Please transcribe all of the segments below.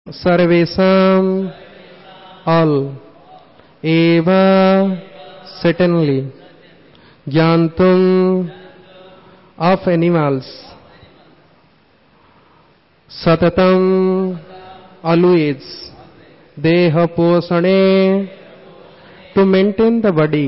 सर्वेषां all eva certainly ज्ञातुम of animals सततम always देह पोषणे to maintain the body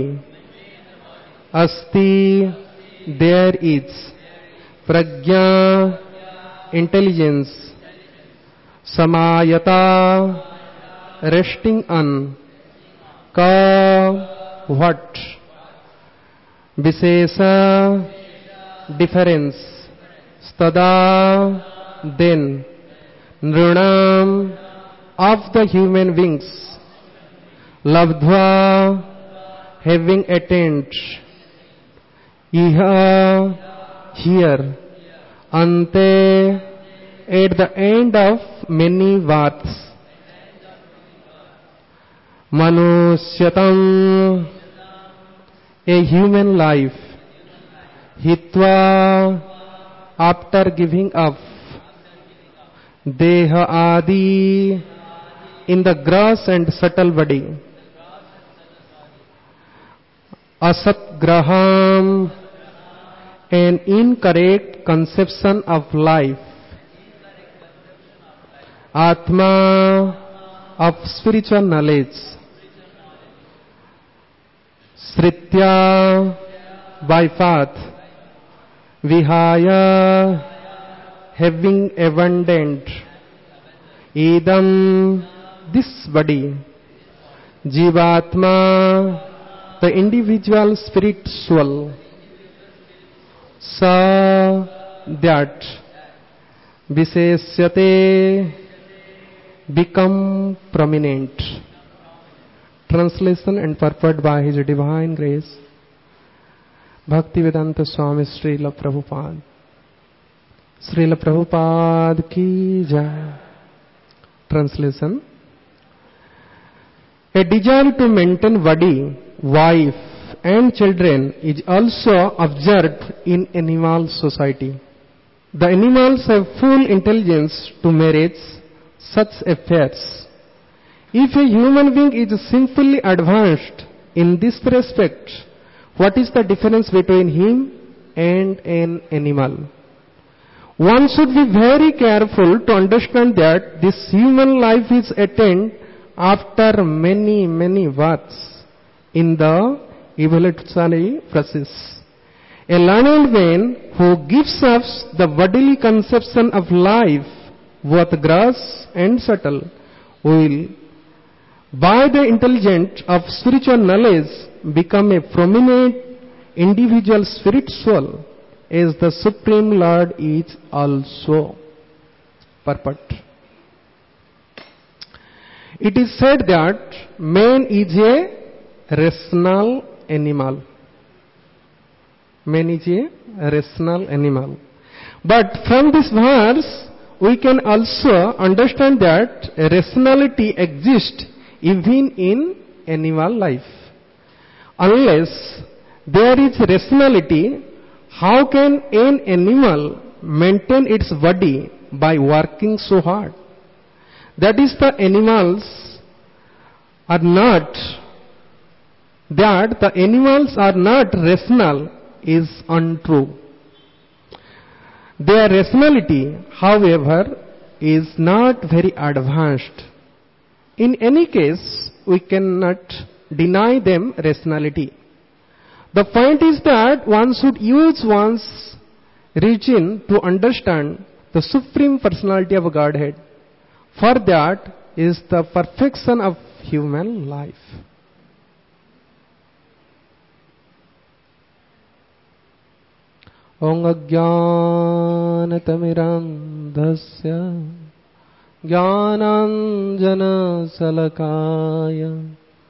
asti there is prajna intelligence samayata resting on ka what vishesha difference stada then nrunam of the human beings labdhva having attained iha here ante at the end of many births manusyatam a human life hitva after giving up deha adi in the gross and subtle body asat graham an incorrect conception of life atma of spiritual knowledge sritya by path vihaya having abandoned idam this body jivatma the individual spirit soul sa that visheshyate become prominent. Translation and purport by His Divine Grace Bhaktivedanta Swami Srila Prabhupada. Srila Prabhupada ki jai. Translation. A desire to maintain body, wife and children is also observed in animal society. The animals have full intelligence to manage such affairs. If a human being is simply advanced in this respect, what is the difference between him and an animal? One should be very careful to understand that this human life is attained after many births in the evolutionary process. A learned man who gives up the bodily conception of life, both gross and subtle, will, by the intelligence of spiritual knowledge, become a prominent individual spirit soul, as the Supreme Lord is also. Purport. It is said that man is a rational animal. Man is a rational animal. But from this verse, we can also understand that rationality exists even in animal life. Unless there is rationality, how can an animal maintain its body by working so hard? That is, the animals are not rational is untrue. Their rationality, however, is not very advanced. In any case, we cannot deny them rationality. The point is that one should use one's reason to understand the Supreme Personality of Godhead. For that is the perfection of human life. Om Ajnanatamidandhasya Jnananjana Salakaya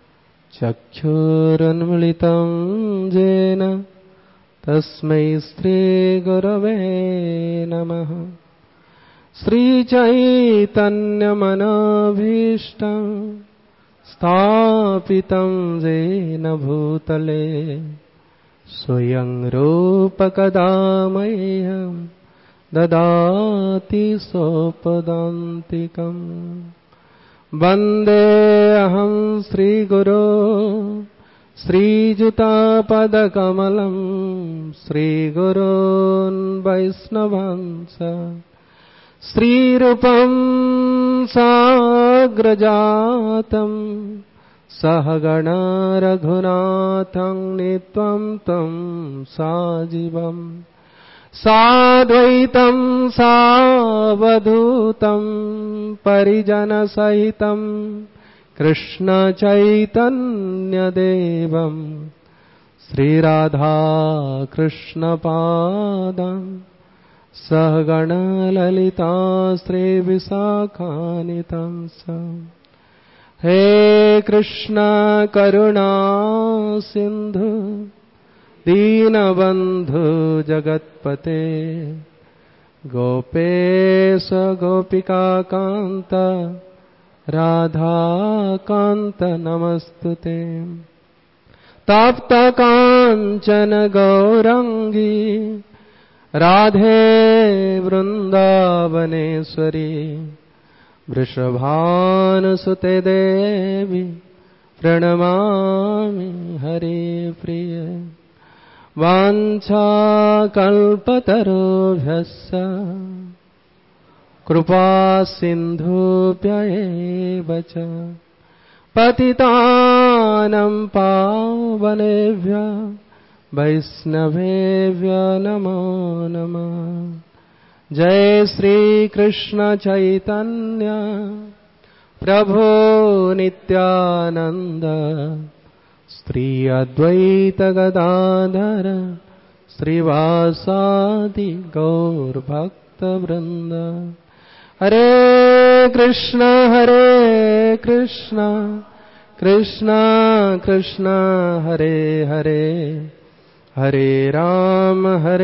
Chakshurunmilitam Jena Tasmai Shri Gurave Namaha Shri Chaitanya Manabhishtam Sthapitam Jena Bhutale Swayam Rupa Kadamayyam ददाति सोपदान्तिकम्। वन्देऽहं श्रीगुरो श्रीयुतापदकमलं श्रीगुरोन् वैष्णवांस श्रीरूपं साग्रजातं सहगणा रघुनाथं नीत्वा तं साजीवम् साद्वैतं सावधूतं परिजनसहितं कृष्णचैतन्यदेवं श्रीराधा कृष्णपादां सहगणा ललिता श्रीविशाखान्वितां स। हे कृष्ण करुणा सिन्धु दीनबन्धु जगत्पते गोपेश गोपिकान्त राधाकान्त नमस्तुते। तप्तकाञ्चन गौराङ्गी राधे वृन्दावनेश्वरी वृषभानुसुते देवी प्रणमामि हरिप्रिय। वाञ्छाकल्पतरुभ्यश्च कृपासिन्धुभ्य एव च पतितानां पावनेभ्यः वैष्णवेभ्यो नमो नमः। जय श्री कृष्ण चैतन्य प्रभो नित्यानंद श्री अद्वैत गदाधर श्रीवासादि गौर भक्त वृंद। हरे कृष्ण कृष्ण कृष्ण हरे हरे हरे राम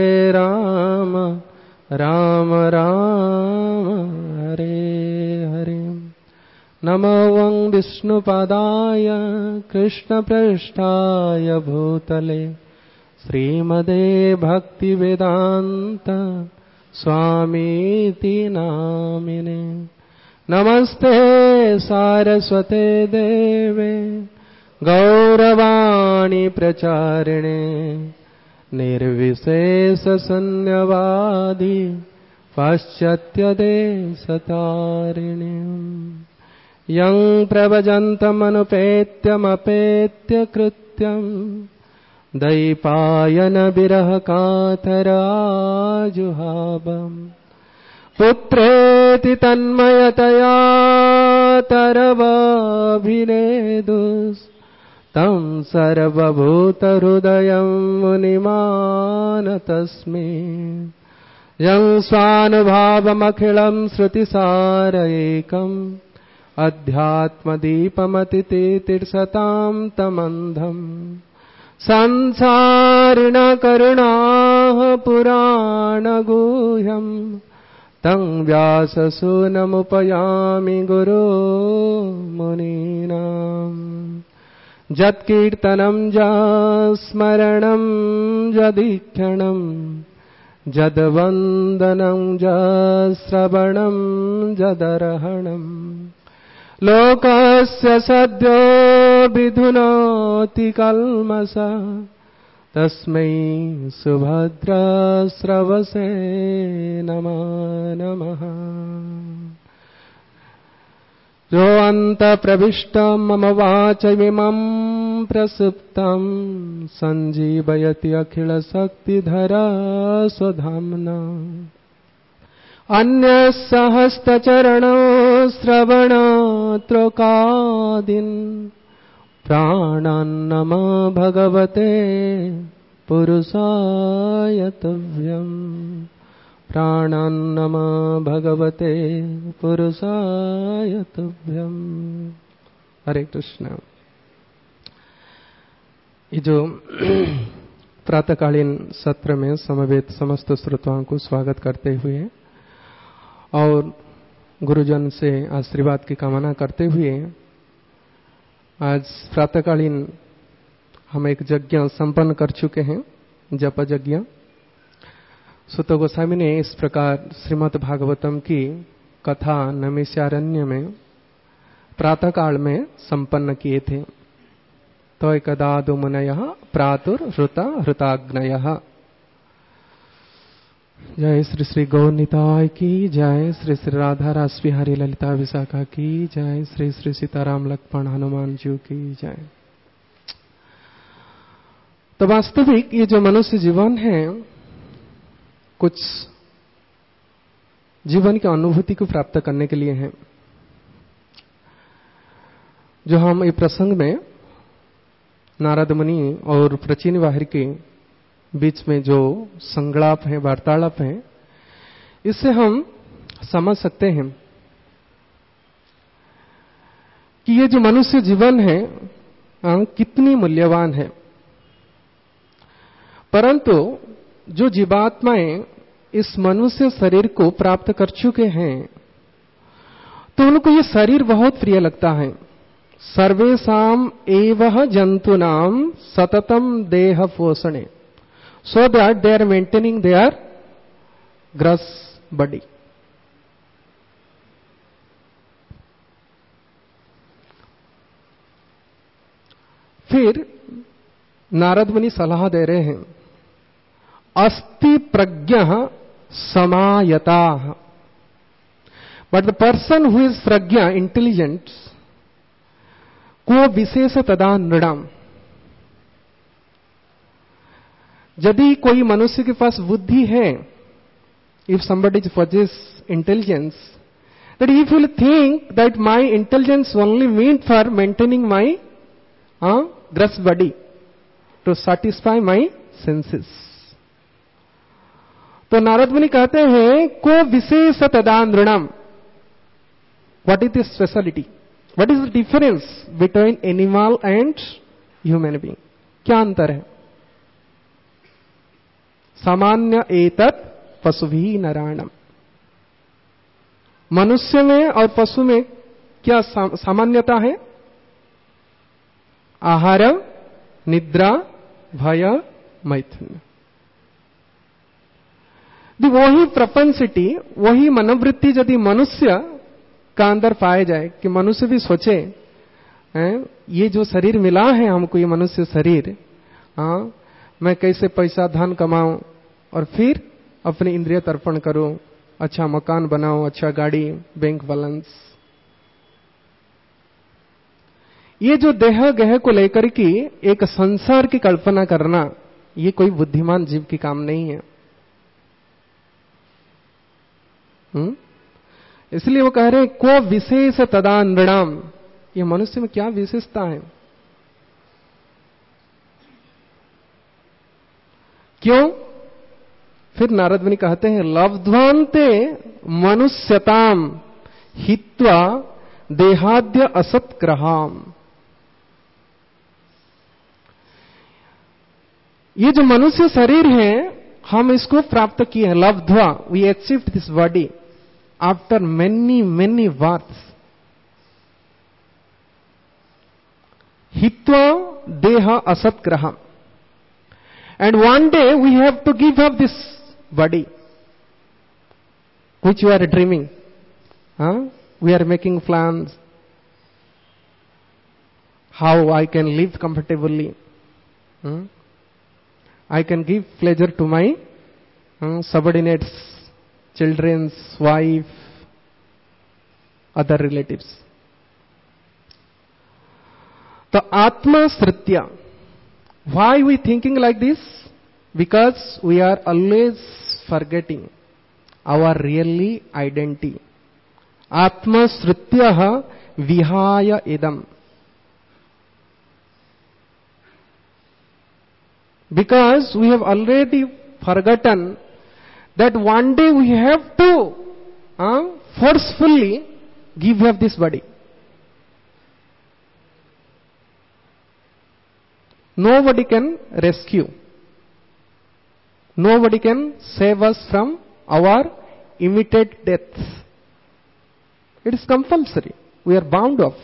राम राम हरे हरे। नमो वं विष्णुपादाय कृष्णप्रेष्ठाय भूतले श्रीमदे भक्तिवेदान्त स्वामीति नामिने। नमस्ते सारस्वते देवे गौरवाणी प्रचारिणे निर्विशेषशून्यवादी पाश्चात्यदेशतारिणे। यं प्रव्रजन्तमनुपेत्यमपेत्य कृत्यं दैपायन विरह कातराजुहावम् पुत्रेति तन्मयतया तरवाभिनेदुस् तं सर्वभूतहृदयं मुनिमानतस्मै। यं स्वानुभावमखिलं श्रुतिसारैकम् अध्यात्मदीपमतितीतिर्षतां तमन्धम् संसारिणकरुणाः पुराणगुह्यम् तं व्याससूनमुपयामि गुरो मुनीनाम्। यत्कीर्तनं यत्स्मरणं यदीक्षणं यद्वन्दनं यत्श्रवणं यदर्हणम् लोकस्य सद्यो विधुनोति कल्मषः तस्मै सुभद्राश्रवसे नमो नमः। यो अन्तप्रविष्टं मम वाचमिमं प्रसुप्तं सञ्जीवयति अखिलशक्तिधरा स्वधाम्ना। अन्यस्सहस्रचरणो श्रवणत्रोकादीन् प्राणान्नमो भगवते पुरुषाय तुभ्यम्। प्राणान्नमो भगवते पुरुषाय तुभ्यम्। हरे कृष्ण। ये जो प्रातःकालीन सत्र में समवेत समस्त श्रोताओं को स्वागत करते हुए और गुरुजन से आशीर्वाद की कामना करते हुए आज प्रातःकालीन हम एक यज्ञ संपन्न कर चुके हैं, जप यज्ञ। सुत गोस्वामी ने इस प्रकार श्रीमद् भागवतम की कथा नैमिषारण्य में प्रातःकाल में संपन्न किए थे। तो एकदादु मुनयः प्रातुर्हृता हृताग्नयः। जय श्री श्री गौरनिताय की जय, श्री श्री राधा रास बिहारी ललिता विशाखा की जय, श्री श्री सीताराम लक्ष्मण हनुमान जी की जय। तो वास्तविक ये जो मनुष्य जीवन है, कुछ जीवन की अनुभूति को प्राप्त करने के लिए है। जो हम ये प्रसंग में नारद मुनि और प्राचीन बाहर के बीच में जो संगलाप है, वार्तालाप है, इससे हम समझ सकते हैं कि ये जो मनुष्य जीवन है कितनी मूल्यवान है। परंतु जो जीवात्माएं इस मनुष्य शरीर को प्राप्त कर चुके हैं, तो उनको ये शरीर बहुत प्रिय लगता है। सर्वेषाम एवं जंतुनाम सततम देह पोषणे, so that they are maintaining their gross body. फिर नारद मुनि सलाह दे रहे हैं, अस्ति प्रज्ञः समायताः, but the person who is prajna, intelligent, को विशेष तदा नृणाम। यदि कोई मनुष्य के पास बुद्धि है, if somebody possesses intelligence, that if you think that my intelligence only meant for maintaining my gross body, to satisfy my senses, तो नारद मुनि कहते हैं को विशेष तदा नृणाम। What is the speciality? What is the difference between animal and human being? क्या अंतर है? सामान्य एतत् पशुभिः नराणाम्। मनुष्य में और पशु में क्या सामान्यता है? आहार, निद्रा, भय, मैथुन। वही प्रपंसिटी, वही मनोवृत्ति यदि मनुष्य का अंदर पाए जाए, कि मनुष्य भी सोचे ये जो शरीर मिला है हमको, ये मनुष्य शरीर, मैं कैसे पैसा धन कमाऊं और फिर अपने इंद्रिय तर्पण करूं, अच्छा मकान बनाऊं, अच्छा गाड़ी, बैंक बैलेंस। ये जो देह गेह को लेकर के एक संसार की कल्पना करना, ये कोई बुद्धिमान जीव की काम नहीं है। इसलिए वो कह रहे हैं को विशेष तदा नृणाम। ये मनुष्य में क्या विशेषता है? क्यों? फिर नारद मुनि कहते हैं लब्ध्वान्ते मनुष्यताम हित्वा देहाद्य असत्ग्रहाम। ये जो मनुष्य शरीर है, हम इसको प्राप्त किए हैं, लब्ध्वा, we achieved this body after many many births. हित्वा देह असत्ग्रहम, and one day we have to give up this body which you are dreaming. We are making plans how I can live comfortably. I can give pleasure to my subordinates, children's wife, other relatives. The Atma Sritya. Why we thinking like this? Because we are always forgetting our really identity. Atma Srityah vihaya idam. Because we have already forgotten that one day we have to forcefully give up this body. Nobody can rescue. Nobody can save us from our immediate death. It is compulsory. We are bound of.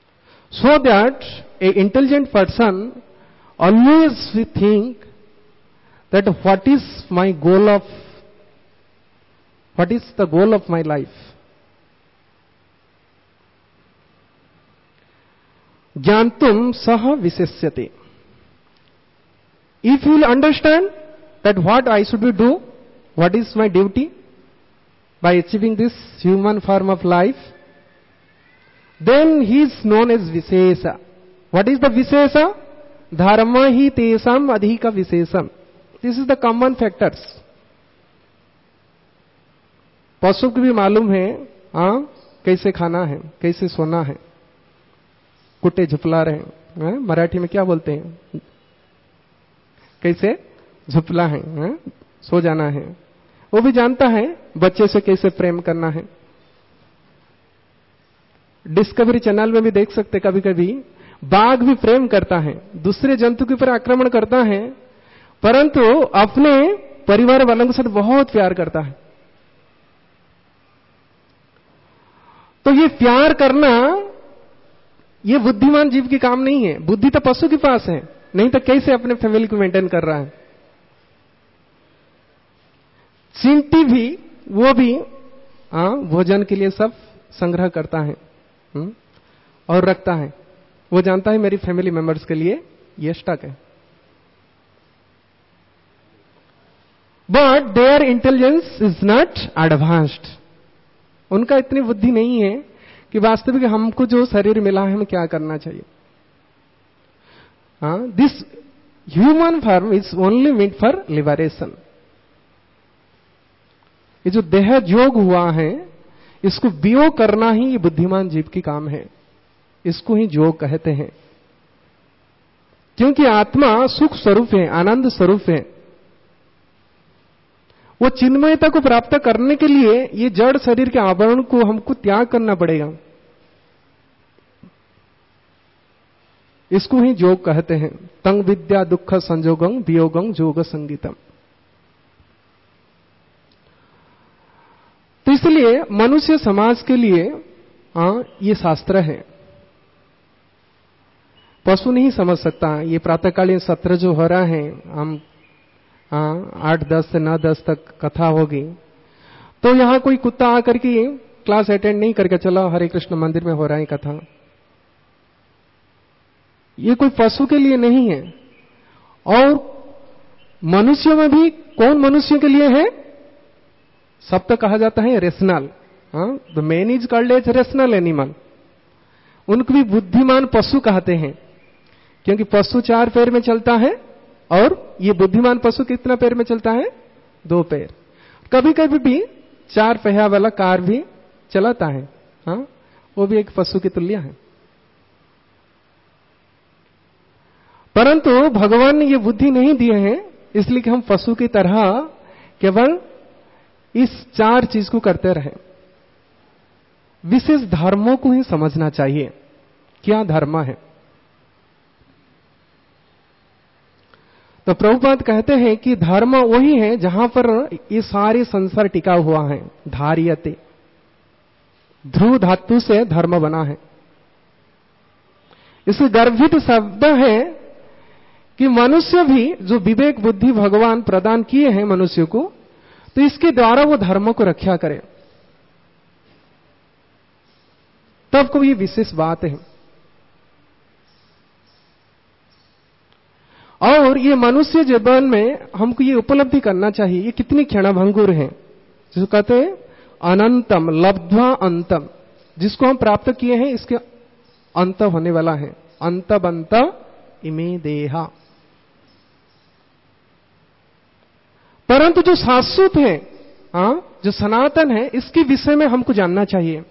So that an intelligent person always we think that what is the goal of my life. Jnantum saha viseshyate. If you will understand that what I should do, what is my duty by achieving this human form of life, then he is known as Visesa. What is the Visesa? Dharma hi tesam adhika visesam. This is the common factors. पशु को भी मालूम है कैसे खाना है, कैसे सोना है, कुत्ते झुपला रहे, मराठी में क्या बोलते हैं, कैसे झुपला है, सो जाना है। वो भी जानता है बच्चे से कैसे प्रेम करना है। डिस्कवरी चैनल में भी देख सकते, कभी कभी बाघ भी प्रेम करता है, दूसरे जंतु के ऊपर आक्रमण करता है, परंतु अपने परिवार वालों के साथ बहुत प्यार करता है। तो ये प्यार करना, ये बुद्धिमान जीव की काम नहीं है। बुद्धि तो पशु के पास है, नहीं तो कैसे अपने फैमिली को मेंटेन कर रहा है। चींटी भी, वो भी भोजन के लिए सब संग्रह करता है और रखता है। वो जानता है मेरी फैमिली मेंबर्स के लिए ये स्टॉक है। But their intelligence is not advanced. उनका इतनी बुद्धि नहीं है कि वास्तविक हमको जो शरीर मिला है हमें क्या करना चाहिए। This human form is only made for liberation. ये जो देह जोग हुआ है, इसको वियोग करना ही ये बुद्धिमान जीव की काम है। इसको ही योग कहते हैं, क्योंकि आत्मा सुख स्वरूप है, आनंद स्वरूप है। वो चिन्मयता को प्राप्त करने के लिए ये जड़ शरीर के आवरण को हमको त्याग करना पड़ेगा। इसको ही योग कहते हैं। तंग विद्या दुख संजोगं वियोगं योग संगीतम। तो इसलिए मनुष्य समाज के लिए ये शास्त्र है। पशु नहीं समझ सकता। ये प्रातःकालीन सत्र जो हो रहा है, हम 8-10 से 9-10 तक कथा होगी, तो यहां कोई कुत्ता आकर के क्लास अटेंड नहीं करके चला हरे कृष्ण मंदिर में हो रहा है कथा। ये कोई पशु के लिए नहीं है। और मनुष्यों में भी कौन मनुष्यों के लिए है? सब तो कहा जाता है rational. The man is called as rational animal. उनको भी बुद्धिमान पशु कहते हैं, क्योंकि पशु 4 पैर में चलता है और ये बुद्धिमान पशु कितना पैर में चलता है? 2 पैर। कभी कभी भी 4 पहिया वाला कार भी चलाता है। वो भी एक पशु की तुल्य है। परंतु भगवान ने ये बुद्धि नहीं दी है, इसलिए कि हम पशु की तरह केवल इस 4 चीज को करते रहे। विशेष धर्मों को ही समझना चाहिए, क्या धर्म है। तो प्रभुपाद कहते हैं कि धर्म वही है जहां पर ये सारे संसार टिका हुआ है। धार्यते, ध्रुव धातु से धर्म बना है। इससे गर्भित शब्द है कि मनुष्य भी जो विवेक बुद्धि भगवान प्रदान किए हैं मनुष्य को, तो इसके द्वारा वो धर्म को रक्षा करे। तब को ये विशेष बात है। और ये मनुष्य जीवन में हमको ये उपलब्धि करना चाहिए, ये कितनी क्षणभंगुर है। जिसको कहते हैं अनंतम लब्ध्वा अंतम, जिसको हम प्राप्त किए हैं इसके अंत होने वाला है। अंत बंत इमे देहा। परंतु जो शाश्वत है, जो सनातन है, इसके विषय में हमको जानना चाहिए।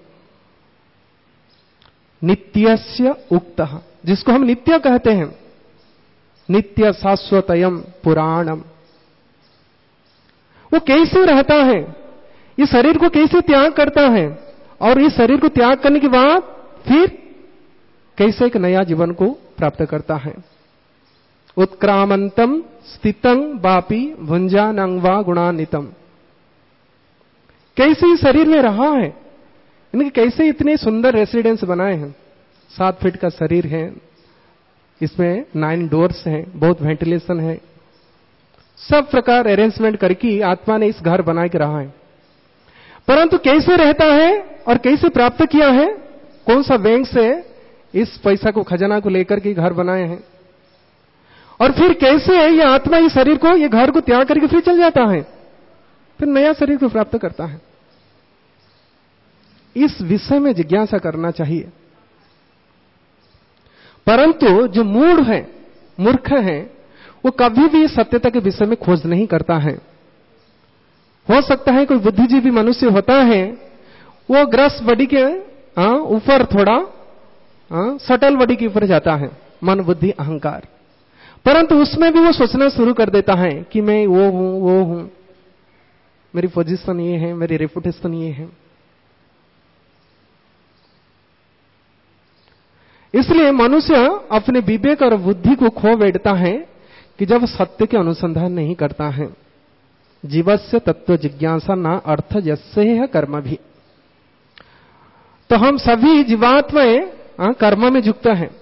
नित्यस्य उक्तः, जिसको हम नित्य कहते हैं, नित्य शाश्वतयम पुराणम। वो कैसे रहता है, ये शरीर को कैसे त्याग करता है, और इस शरीर को त्याग करने के बाद फिर कैसे एक नया जीवन को प्राप्त करता है। उत्क्रामंतम स्थितं वापि भुंजानं वा गुणान्वितम। कैसे इस शरीर में रहा है, इनके कैसे इतने सुंदर रेसिडेंस बनाए हैं। 7 फीट का शरीर है, इसमें 9 डोर्स हैं, बहुत वेंटिलेशन है, सब प्रकार अरेंजमेंट करके आत्मा ने इस घर बना के रहा है। परंतु कैसे रहता है और कैसे प्राप्त किया है, कौन सा बैंक से इस पैसा को, खजाना को लेकर के घर बनाए हैं, और फिर कैसे ये आत्मा इस शरीर को, ये घर को त्याग करके फिर चल जाता है, फिर नया शरीर को प्राप्त करता है। इस विषय में जिज्ञासा करना चाहिए। परंतु जो मूढ़ है, मूर्ख है, वो कभी भी सत्यता के विषय में खोज नहीं करता है। हो सकता है कोई बुद्धिजीवी मनुष्य होता है, वो ग्रस बॉडी के ऊपर थोड़ा सटल बॉडी के ऊपर जाता है, मन बुद्धि अहंकार, परंतु उसमें भी वो सोचना शुरू कर देता है कि मैं वो हूं, मेरी पोजीशन ये है, मेरी रेपुटेशन ये है। इसलिए मनुष्य अपने विवेक और बुद्धि को खो बैठता है कि जब सत्य के अनुसंधान नहीं करता है। जीवस्य तत्व जिज्ञासा न अर्थ यस्य है कर्म भी। तो हम सभी जीवात्माएं कर्म में युक्त हैं।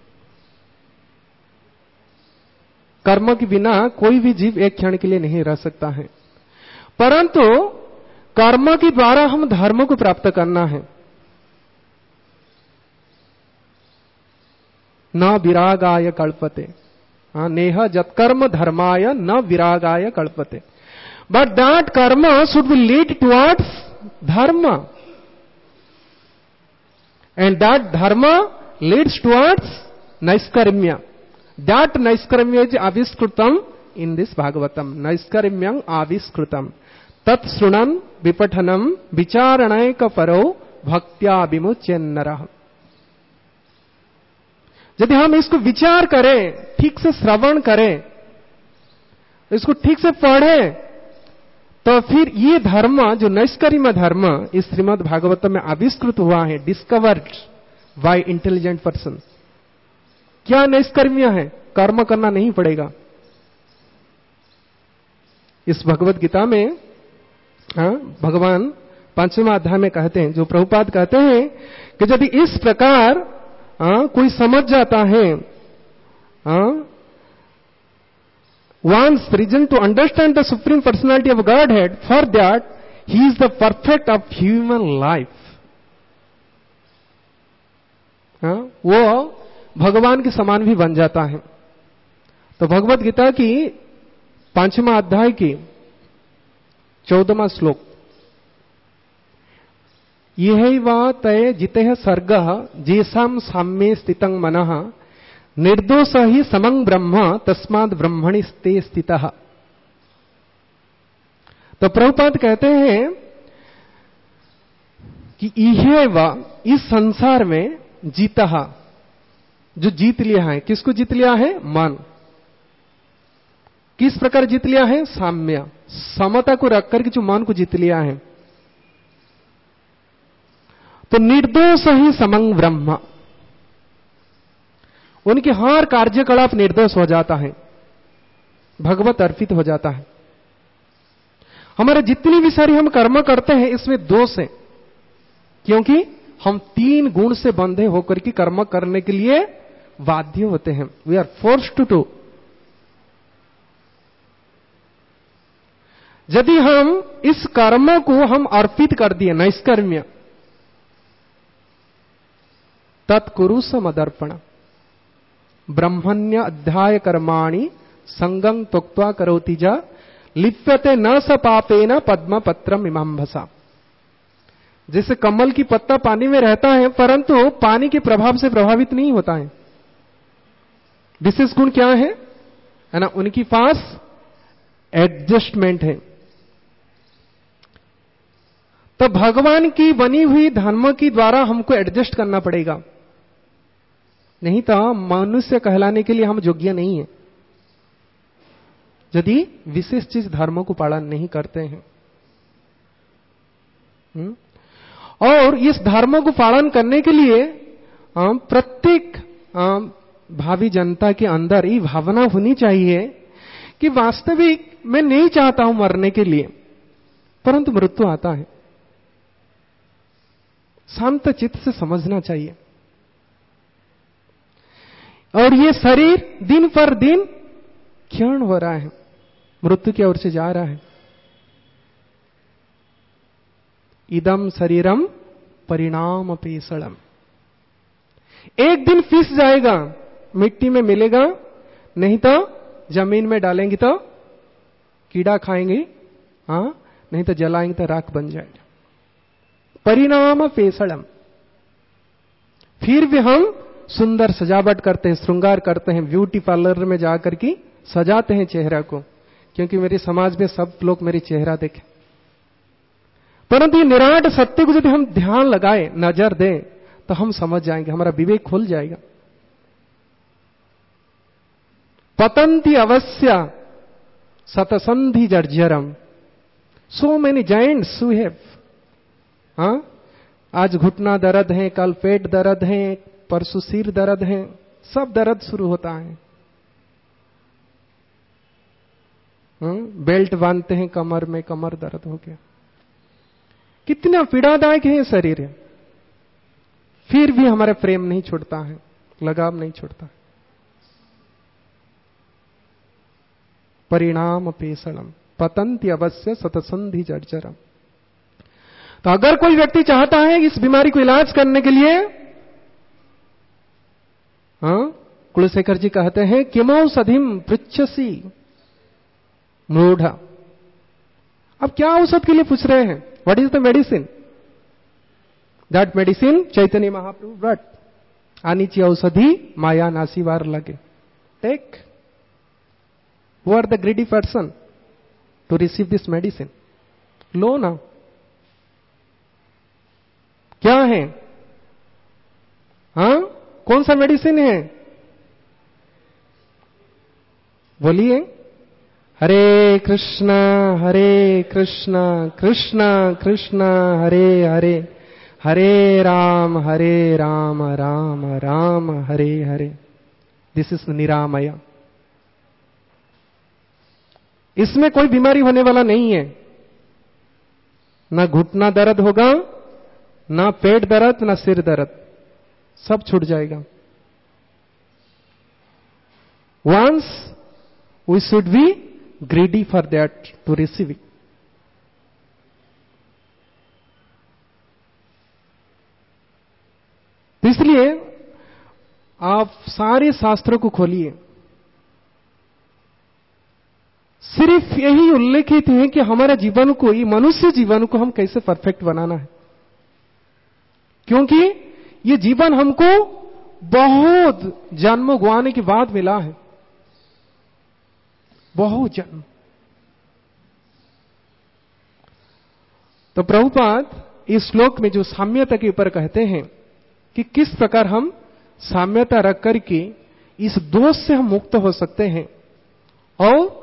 कर्म के बिना कोई भी जीव एक क्षण के लिए नहीं रह सकता है, परंतु कर्म के द्वारा हम धर्म को प्राप्त करना है। न विरागाय कल्पते, नेह जत्कर्म धर्माय न विरागाय कल्पते, but that karma should be lead towards dharma, and that dharma leads towards naishkarmya. That naishkarmya is आविष्कृतम इन दिस भागवतम, नैष्कर्म्यं आविष्कृतम तत्सृणन विपठनम विचारणैक परो भक्त्या विमुच्य नरः। यदि हम इसको विचार करें, ठीक से श्रवण करें, इसको ठीक से पढ़ें, तो फिर ये धर्म जो नैष्कर्म्य धर्म इस श्रीमद् भागवत में आविष्कृत हुआ है, डिस्कवर्ड बाय इंटेलिजेंट पर्सन। क्या नैष्कर्म्य है? कर्म करना नहीं पड़ेगा। इस भगवत गीता में भगवान 5वें अध्याय में कहते हैं, जो प्रभुपाद कहते हैं कि यदि इस प्रकार कोई समझ जाता है, wants reason to understand the supreme personality of Godhead, for that he is the perfect of human life. वो भगवान के समान भी बन जाता है। तो भगवत गीता की 5वें अध्याय की 14वां श्लोक, यह तय जिते सर्ग जेसाम साम्ये स्थितं मनः निर्दोष ही समं ब्रह्म तस्माद् ब्रह्मणि स्ते स्थितः। तो प्रभुपाद कहते हैं कि यह इस संसार में जीता, जो जीत लिया है, किसको जीत लिया है? मन। किस प्रकार जीत लिया है? साम्य, समता को रख करके जो मन को जीत लिया है। तो निर्दोष ही समं ब्रह्म, उनके हर कार्यकलाप निर्दोष हो जाता है, भगवत अर्पित हो जाता है। हमारे जितनी भी सारी हम कर्म करते हैं इसमें दोष है, क्योंकि हम 3 गुण से बंधे होकर के कर्म करने के लिए बाध्य होते हैं। We are forced to. यदि हम इस कर्म को हम अर्पित कर दिए नैष्कर्म्य, तत्कुरु समदर्पण ब्रह्मण्य अध्याय कर्माणि संगं त्यक्त्वा करोति ज लिप्यते न स पापेन पद्म पत्रम इमाम्भसा। जैसे कमल की पत्ता पानी में रहता है, परंतु पानी के प्रभाव से प्रभावित नहीं होता है। विशेष गुण क्या है ना? उनके पास एडजस्टमेंट है। तो भगवान की बनी हुई धर्म की द्वारा हमको एडजस्ट करना पड़ेगा, नहीं तो मनुष्य कहलाने के लिए हम योग्य नहीं है, यदि विशेष चीज धर्मों को पालन नहीं करते हैं। और इस धर्मों को पालन करने के लिए प्रत्येक भावी जनता के अंदर ये भावना होनी चाहिए कि वास्तविक मैं नहीं चाहता हूं मरने के लिए, परंतु मृत्यु आता है। शांत चित्त से समझना चाहिए। और ये शरीर दिन पर दिन क्षीण हो रहा है, मृत्यु की ओर से जा रहा है। इदम शरीरम परिणाम पेशड़म, एक दिन फिस जाएगा, मिट्टी में मिलेगा, नहीं तो जमीन में डालेंगे तो कीड़ा खाएंगे, हाँ, नहीं तो जलाएंगे तो राख बन जाएगा। परिणाम पेशड़म। फिर भी हम सुंदर सजावट करते हैं, श्रृंगार करते हैं, ब्यूटी पार्लर में जाकर के सजाते हैं चेहरा को, क्योंकि मेरे समाज में सब लोग मेरी चेहरा देखें। परंतु ये निराट सत्य को यदि हम ध्यान लगाए, नजर दें, तो हम समझ जाएंगे, हमारा विवेक खुल जाएगा। पतंती अवश्य सतसंधि जर्जरम, so many joints we have. हाँ, आज घुटना दर्द है, कल पेट दर्द है, परसों सिर दर्द है, सब दर्द शुरू होता है। बेल्ट बांधते हैं कमर में, कमर दर्द हो गया। कितना पीड़ादायक है ये शरीर है। फिर भी हमारा प्रेम नहीं छूटता है, लगाव नहीं छूटता। परिणाम पेशड़म पतंती अवश्य सतसंधि जर्जरम। तो अगर कोई व्यक्ति चाहता है इस बीमारी को इलाज करने के लिए, हाँ, कुलशेखर जी कहते हैं किमौषधिम पृच्छसि मूढ़। अब क्या औषध के लिए पूछ रहे हैं? What is the medicine? That medicine Chaitanya Mahaprabhu brought. आनीची औषधि माया नासी वार लगे। Take. Who are the greedy person to receive this medicine? लो ना। क्या है? हाँ, कौन सा मेडिसिन है? बोलिए। हरे कृष्णा कृष्णा कृष्णा हरे हरे, हरे राम राम राम हरे हरे। दिस इज निरामया। इसमें कोई बीमारी होने वाला नहीं है। ना घुटना दर्द होगा, ना पेट दर्द, ना सिर दर्द, सब छूट जाएगा। Once we should be greedy for that to receive it. इसलिए आप सारे शास्त्रों को खोलिए, सिर्फ यही उल्लेखित है कि हमारे जीवन को, ये मनुष्य जीवन को हम कैसे परफेक्ट बनाना है। क्योंकि ये जीवन हमको बहुत जन्म गंवाने के बाद मिला है, बहुत जन्म। तो प्रभुपाद इस श्लोक में जो साम्यता के ऊपर कहते हैं कि किस प्रकार हम साम्यता रख करके इस दोष से हम मुक्त हो सकते हैं और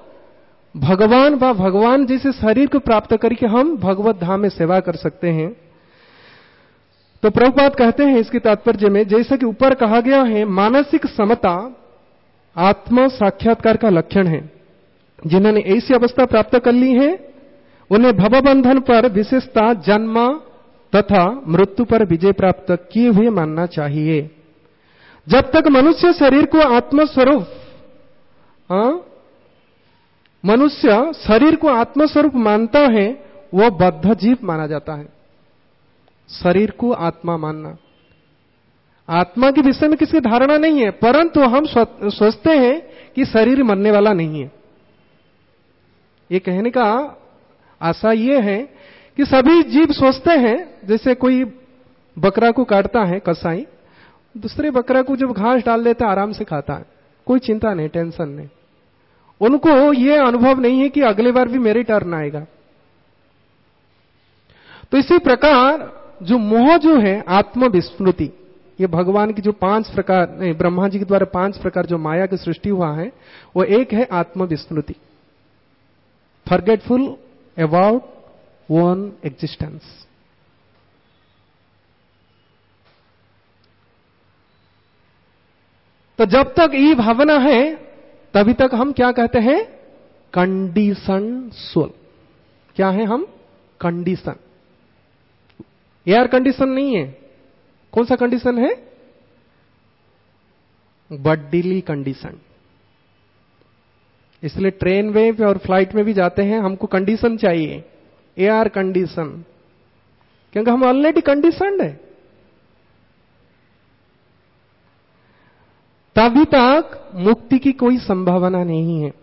भगवान जैसे शरीर को प्राप्त करके हम भगवत धाम में सेवा कर सकते हैं। तो प्रभुपाद कहते हैं इसके तात्पर्य में, जैसा कि ऊपर कहा गया है, मानसिक समता आत्म साक्षात्कार का लक्षण है। जिन्होंने ऐसी अवस्था प्राप्त कर ली है, उन्हें भवबंधन पर विशेषता जन्म तथा मृत्यु पर विजय प्राप्त किए हुए मानना चाहिए। जब तक मनुष्य शरीर को आत्मस्वरूप, मनुष्य शरीर को आत्मस्वरूप मानता है, वह बद्ध जीव माना जाता है। शरीर को आत्मा मानना, आत्मा के विषय में किसी धारणा नहीं है, परंतु हम सोचते हैं कि शरीर मरने वाला नहीं है। ये कहने का आशा ये है कि सभी जीव सोचते हैं, जैसे कोई बकरा को काटता है कसाई, दूसरे बकरा को जब घास डाल देता है आराम से खाता है, कोई चिंता नहीं, टेंशन नहीं। उनको ये अनुभव नहीं है कि अगली बार भी मेरी टर्न आएगा। तो इसी प्रकार जो मोह जो है आत्मविस्मृति, ये भगवान की जो 5 प्रकार, नहीं, ब्रह्मा जी के द्वारा 5 प्रकार जो माया की सृष्टि हुआ है, वो एक है आत्मविस्मृति, फॉरगेटफुल अबाउट ओन एग्जिस्टेंस। तो जब तक ये भावना है तभी तक हम क्या कहते हैं? Condition soul. क्या है हम? कंडीशन। एयर कंडीशन नहीं है। कौन सा कंडीशन है? Bodily condition. इसलिए ट्रेन में और फ्लाइट में भी जाते हैं, हमको कंडीशन चाहिए, एयर कंडीशन, क्योंकि हम ऑलरेडी कंडीशनड है। तभी तक मुक्ति की कोई संभावना नहीं है।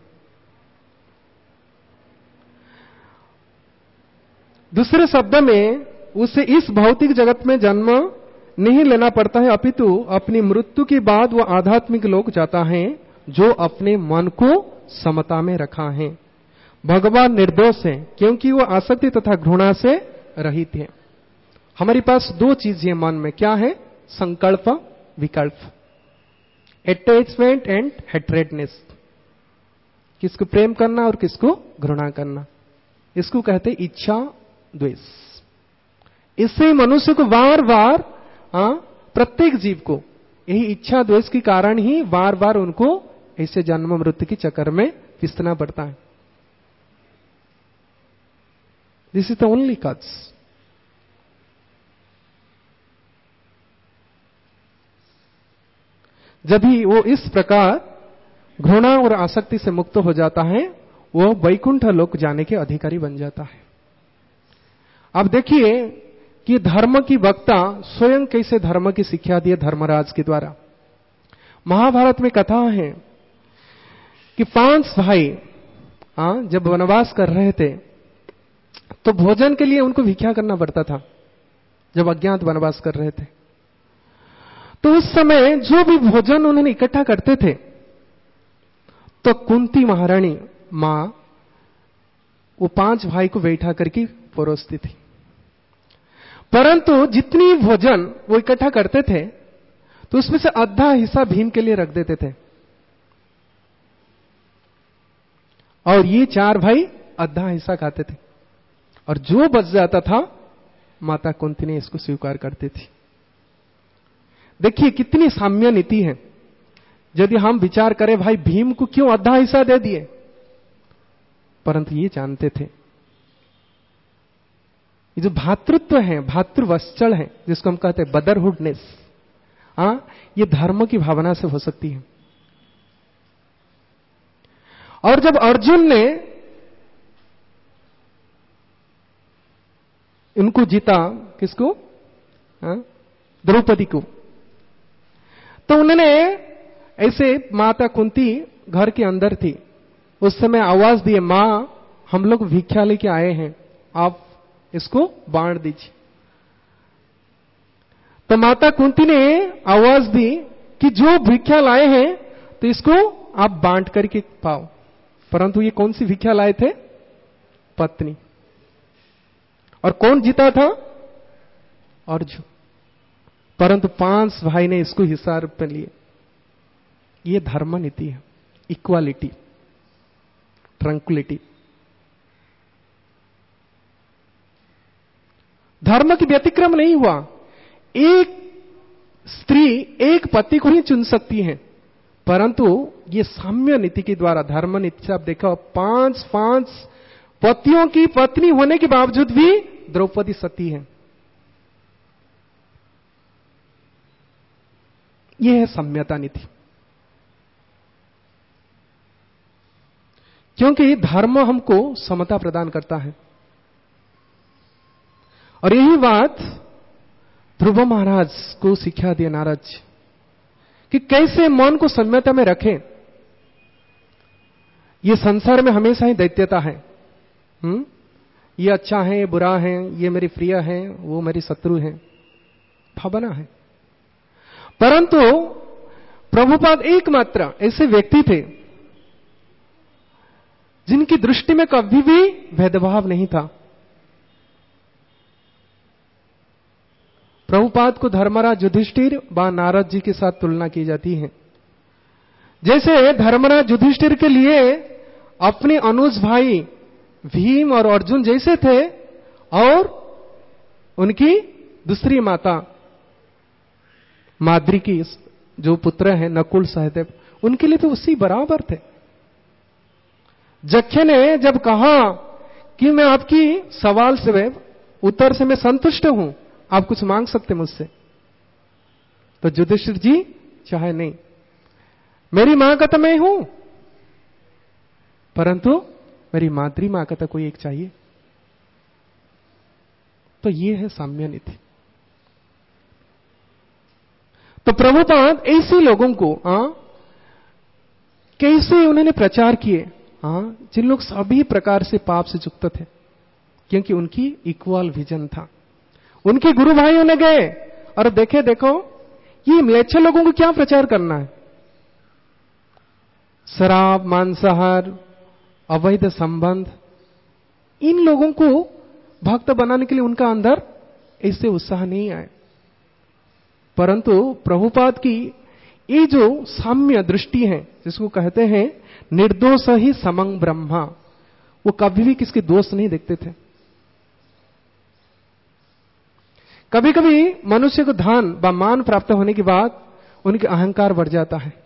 दूसरे शब्द में उसे इस भौतिक जगत में जन्म नहीं लेना पड़ता है, अपितु अपनी मृत्यु के बाद वह आध्यात्मिक लोक जाता है जो अपने मन को समता में रखा है। भगवान निर्दोष है क्योंकि वह आसक्ति तथा घृणा से रहित है। हमारे पास दो चीजें मन में, क्या है? संकल्प विकल्प, अटैचमेंट एंड हेट्रेडनेस, किसको प्रेम करना और किसको घृणा करना, इसको कहते इच्छा द्वेष। इससे मनुष्य को बार बार प्रत्येक जीव को यही इच्छा द्वेष के कारण ही बार बार उनको ऐसे जन्म मृत्यु के चक्कर में पिसना पड़ता है। This is the only cause. जब भी वो इस प्रकार घृणा और आसक्ति से मुक्त हो जाता है, वो वैकुंठ लोक जाने के अधिकारी बन जाता है। अब देखिए कि धर्म की वक्ता स्वयं कैसे धर्म की शिक्षा दी धर्मराज के द्वारा। महाभारत में कथा है कि 5 भाई जब वनवास कर रहे थे तो भोजन के लिए उनको भिक्षा करना पड़ता था। जब अज्ञात वनवास कर रहे थे तो उस समय जो भी भोजन उन्होंने इकट्ठा करते थे तो कुंती महारानी मां वो 5 भाई को बैठा करके परोसती थी। परंतु जितनी भोजन वो इकट्ठा करते थे तो उसमें से आधा हिस्सा भीम के लिए रख देते थे और ये 4 भाई आधा हिस्सा खाते थे, और जो बच जाता था माता कुंती ने इसको स्वीकार करती थी। देखिए कितनी साम्य नीति है। यदि हम विचार करें भाई भीम को क्यों आधा हिस्सा दे दिए, परंतु ये जानते थे ये जो भातृत्व है, भातृवत्सल है, जिसको हम कहते हैं ब्रदरहुडनेस, ये धर्म की भावना से हो सकती है। और जब अर्जुन ने इनको जीता, किसको? द्रौपदी को, तो उन्होंने ऐसे माता कुंती घर के अंदर थी, उस समय आवाज दिए, मां हम लोग भिक्षा लेके आए हैं, आप इसको बांट दीजिए। तो माता कुंती ने आवाज दी कि जो भिक्षा लाए हैं तो इसको आप बांट करके पाओ। परंतु ये कौन सी भिक्षा लाए थे? पत्नी। और कौन जीता था? अर्जुन। परंतु 5 भाई ने इसको हिस्सा रूप में लिए। ये धर्म नीति है, इक्वालिटी, ट्रंक्विलिटी। धर्म की व्यतिक्रम नहीं हुआ। एक स्त्री एक पति को ही चुन सकती है, परंतु ये साम्य नीति के द्वारा, धर्म नीति से आप देखो 5 पतियों की पत्नी होने के बावजूद भी द्रौपदी सती है। यह है सम्यता नीति। क्योंकि धर्म हमको समता प्रदान करता है। और यही बात ध्रुव महाराज को शिक्षा दिया नारद जी कि कैसे मन को सम्यता में रखें। ये संसार में हमेशा ही दैत्यता है। ये अच्छा है, ये बुरा है, ये मेरी प्रिय है, वो मेरी शत्रु है, भावना है। परंतु प्रभुपाद एकमात्र ऐसे व्यक्ति थे जिनकी दृष्टि में कभी भी भेदभाव नहीं था। प्रभुपाद को धर्मराज युधिष्ठिर व नारद जी के साथ तुलना की जाती है। जैसे धर्मराज युधिष्ठिर के लिए अपने अनुज भाई भीम और अर्जुन जैसे थे, और उनकी दूसरी माता माद्री की जो पुत्र है नकुल सहदेव, उनके लिए तो उसी बराबर थे। जक्खे ने जब कहा कि मैं आपकी सवाल से, उत्तर से मैं संतुष्ट हूं, आप कुछ मांग सकते मुझसे, तो युधिष्ठिर जी चाहे नहीं, मेरी मां का तो मैं हूं, परंतु मेरी मातृमाता तो कोई एक चाहिए। तो ये है साम्य नीति। तो प्रभुपाद ऐसे लोगों को कैसे उन्होंने प्रचार किए, जिन लोग सभी प्रकार से पाप से युक्त थे, क्योंकि उनकी इक्वल विजन था। उनके गुरु भाइयों ने गए और देखो ये म्लेच्छ लोगों को क्या प्रचार करना है, शराब, मांसाहार, अवैध संबंध, इन लोगों को भक्त बनाने के लिए उनका अंदर ऐसे उत्साह नहीं आए। परंतु प्रभुपाद की ये जो साम्य दृष्टि है, जिसको कहते हैं निर्दोष ही समं ब्रह्मा, वो कभी भी किसके दोष नहीं देखते थे। कभी कभी मनुष्य को धन व मान प्राप्त होने के बाद उनके अहंकार बढ़ जाता है।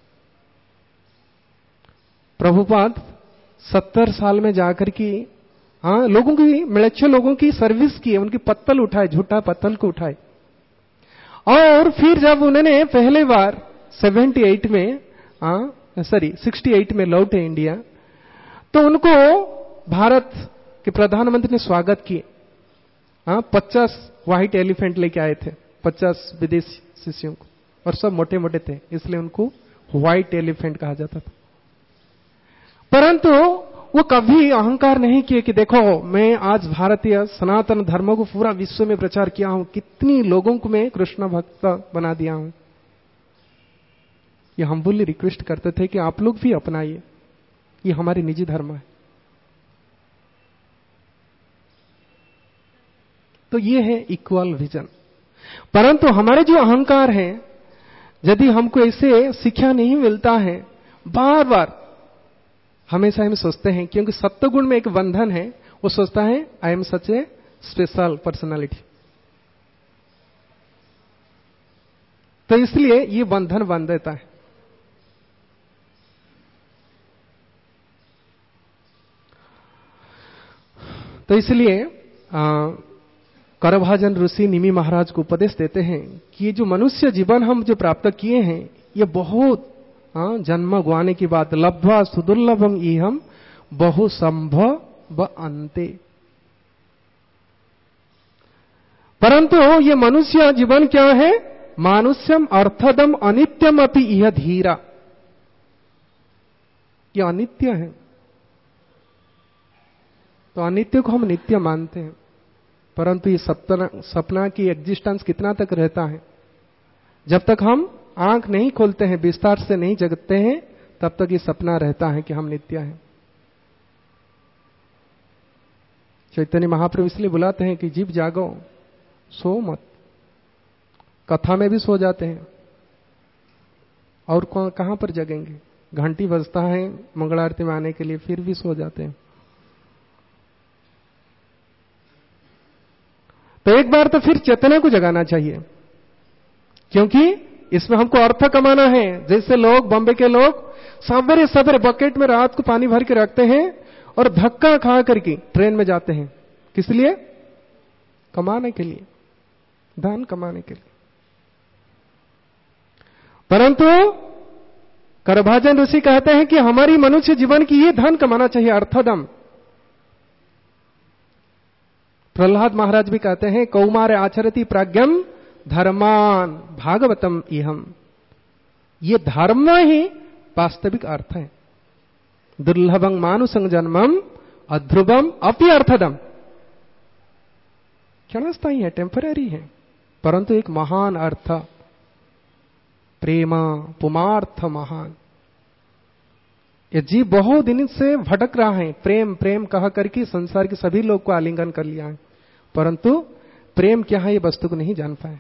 प्रभुपाद 70 साल में जाकर के लोगों की, म्लेच्छ लोगों की सर्विस की, उनकी पत्तल उठाए, झूठा पत्तल को उठाए। और फिर जब उन्होंने पहले बार 68 में लौटे इंडिया, तो उनको भारत के प्रधानमंत्री ने स्वागत किए। 50 व्हाइट एलिफेंट लेके आए थे, 50 विदेशी शिष्यों को, और सब मोटे मोटे थे, इसलिए उनको व्हाइट एलिफेंट कहा जाता था। परंतु वो कभी अहंकार नहीं किए कि देखो मैं आज भारतीय सनातन धर्म को पूरा विश्व में प्रचार किया हूं, कितनी लोगों को मैं कृष्ण भक्त बना दिया हूं। ये हम्बुली रिक्वेस्ट करते थे कि आप लोग भी अपनाइए, ये हमारी निजी धर्म है। तो ये है इक्वल विजन। परंतु हमारे जो अहंकार है, यदि हमको ऐसे शिक्षा नहीं मिलता है, बार बार हमेशा हम सोचते हैं, क्योंकि सत्वगुण में एक बंधन है, वो सोचता है I am such a special personality. तो इसलिए ये बंधन बंध देता है। तो इसलिए करभाजन ऋषि निमि महाराज को उपदेश देते हैं कि ये जो मनुष्य जीवन हम जो प्राप्त किए हैं, ये बहुत जन्म गुआने की बात, लब्ध्वा सुदुर्लभम इहम बहु संभव अंते। परंतु ये मनुष्य जीवन क्या है, मानुष्यम अर्थदम अनित्यम अपि इह धीरा, ये अनित्य है। तो अनित्य को हम नित्य मानते हैं, परंतु ये सपना की एग्जिस्टेंस कितना तक रहता है। जब तक हम आंख नहीं खोलते हैं, विस्तार से नहीं जगते हैं, तब तक ये सपना रहता है कि हम नित्य हैं। चैतन्य महाप्रभु इसलिए बुलाते हैं कि जीव जागो, सो मत। कथा में भी सो जाते हैं, और कहां पर जगेंगे। घंटी बजता है मंगल आरती में आने के लिए, फिर भी सो जाते हैं। तो एक बार तो फिर चेतना को जगाना चाहिए, क्योंकि इसमें हमको अर्थ कमाना है। जैसे लोग, बॉम्बे के लोग सवेरे सवेरे बकेट में रात को पानी भर के रखते हैं और धक्का खा करके ट्रेन में जाते हैं, किस लिए? कमाने के लिए, धन कमाने के लिए। परंतु करभाजन ऋषि कहते हैं कि हमारी मनुष्य जीवन की ये धन कमाना चाहिए, अर्थदम। प्रहलाद महाराज भी कहते हैं कौमार आचरति प्राज्ञम धर्मान भागवतम इहम, ये धर्म ही वास्तविक अर्थ है। दुर्लभं मानुषं जन्मम अध्रुवम अपि अर्थदम, क्षणस्थायी है, टेम्पररी है, परंतु एक महान अर्थ, प्रेम पुमार्थ महान। ये जीव बहुत दिन से भटक रहा है, प्रेम प्रेम कह करके संसार के सभी लोग को आलिंगन कर लिया है, परंतु प्रेम क्या है ये वस्तु को नहीं जान पाए।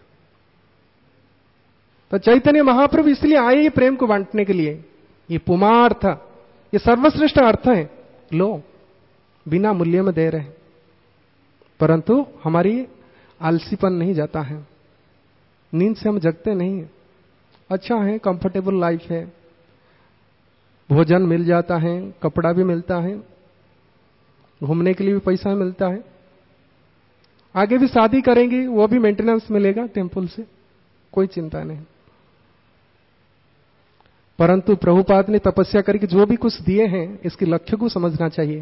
तो चैतन्य महाप्रभु इसलिए आए ये प्रेम को बांटने के लिए। ये पुमार्थ, ये सर्वश्रेष्ठ अर्थ है, लो बिना मूल्य में दे रहे हैं, परंतु हमारी आलसीपन नहीं जाता है, नींद से हम जगते नहीं। अच्छा है, कंफर्टेबल लाइफ है, भोजन मिल जाता है, कपड़ा भी मिलता है, घूमने के लिए भी पैसा मिलता है, आगे भी शादी करेंगे वो भी मेंटेनेंस मिलेगा टेम्पल से, कोई चिंता नहीं। परंतु प्रभुपाद ने तपस्या करके जो भी कुछ दिए हैं, इसके लक्ष्य को समझना चाहिए।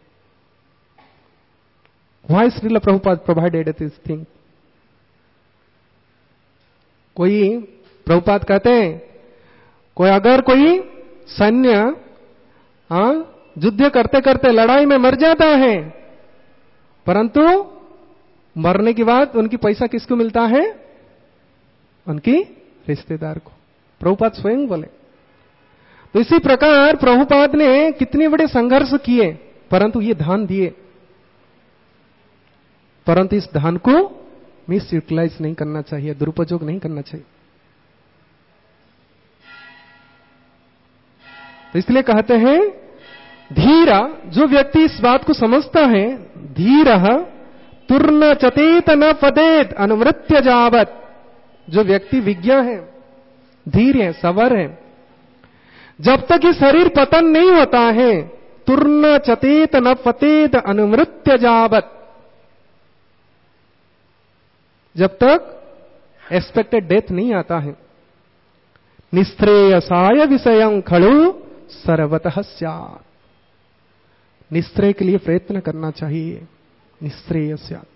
Why Srila Prabhupada provided this thing? कोई प्रभुपाद कहते हैं, अगर कोई सैन्य युद्ध करते करते लड़ाई में मर जाता है, परंतु मरने के बाद उनकी पैसा किसको मिलता है? उनकी रिश्तेदार को। प्रभुपाद स्वयं बोले। तो इसी प्रकार प्रभुपाद ने कितने बड़े संघर्ष किए, परंतु ये दान दिए, परंतु इस दान को मिस यूटिलाइज नहीं करना चाहिए, दुरुपयोग नहीं करना चाहिए। तो इसलिए कहते हैं धीरा, जो व्यक्ति इस बात को समझता है, धीरः तुर्ण चतेत न पदेत अनुवृत्य जावत, जो व्यक्ति विज्ञ है, धीर है, सवर है, जब तक ये शरीर पतन नहीं होता है, तुर्ण चतेत न पतेत अनुवृत्य जावत, जब तक एक्सपेक्टेड डेथ नहीं आता है, निस्त्रेयसाय विषयं खलु सर्वतः स्यात्, निस्त्रेय के लिए प्रयत्न करना चाहिए। निस्त्रेय स्यात्,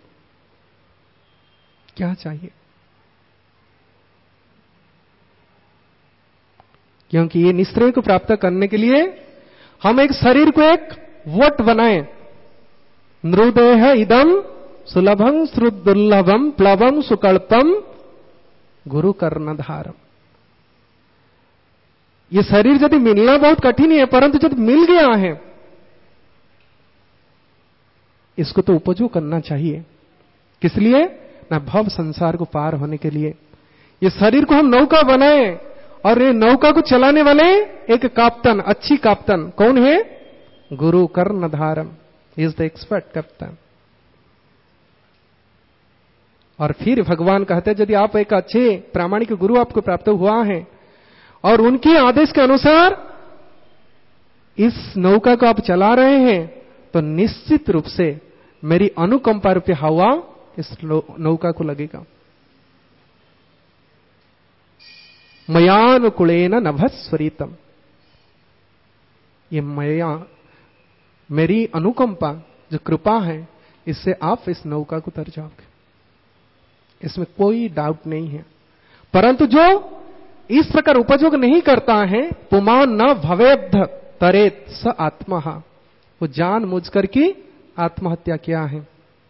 क्या चाहिए? क्योंकि ये निस्त्रेय को प्राप्त करने के लिए हम एक शरीर को एक वट बनाए। नृदेह इदम सुलभं श्रुदुर्लभम प्लवम सुकल्पम गुरु कर्णधारम। ये शरीर यदि मिलना बहुत कठिन है, परंतु जब मिल गया है, इसको तो उपयोग करना चाहिए। किस लिए? ना भव संसार को पार होने के लिए। ये शरीर को हम नौका बनाए, और ये नौका को चलाने वाले एक कप्तान, अच्छी कप्तान कौन है? गुरु कर्णधारम, इज द एक्सपर्ट कप्तान। और फिर भगवान कहते हैं, यदि आप एक अच्छे प्रामाणिक गुरु आपको प्राप्त हुआ है और उनके आदेश के अनुसार इस नौका को आप चला रहे हैं, तो निश्चित रूप से मेरी अनुकंपा रूपी हवा इस नौका को लगेगा। मयानुकूलेन नभस्वरितम, ये मेरी अनुकंपा जो कृपा है, इससे आप इस नौका को तर जाओगे, इसमें कोई डाउट नहीं है। परंतु जो इस प्रकार उपयोग नहीं करता है, पुमान न भवेद्ध तरेत स आत्मा, वो जान मुझ कर की आत्महत्या किया है।